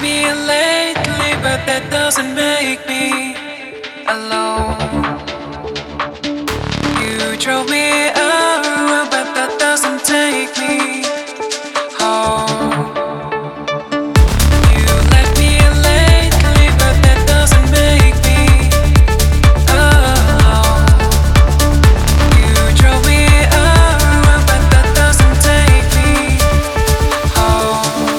me lately, but that doesn't make me alone. You drove me around, but that doesn't take me home. You left me lately, but that doesn't make me alone. You drove me around, but that doesn't take me home.